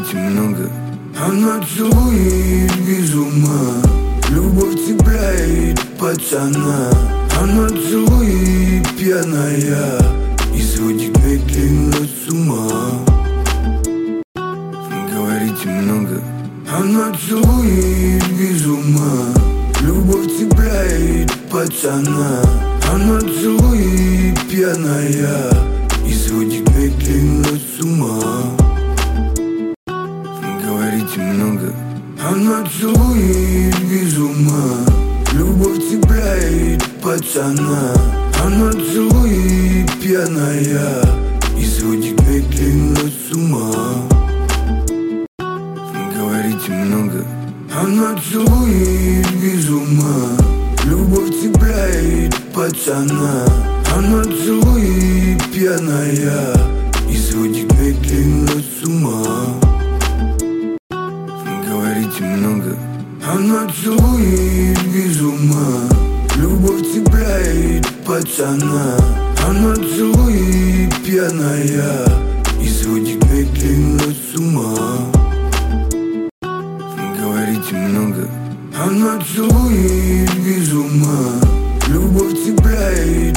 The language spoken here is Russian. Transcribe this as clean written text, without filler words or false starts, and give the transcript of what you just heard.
говорите много. Она целует без ума, любовь цепляет пацана. Она целует пьяная и сводит медленно с ума. Говорите много. Она целует без ума, любовь цепляет пацана. Она целует пьяная и сводит медленно с ума. Говорите много. Она целует без ума, любовь цепляет пацана. Она целует пьяная и сводит медленно с ума. Говорите много. Она целует без ума, любовь цепляет пацана. Она целует пьяная и сводит медленно с ума. Говорите много. Она целует без ума, любовь цепляет пацана. Она целует пьяная и сводит медленно с ума. Говорите много. Она целует без ума, любовь цепляет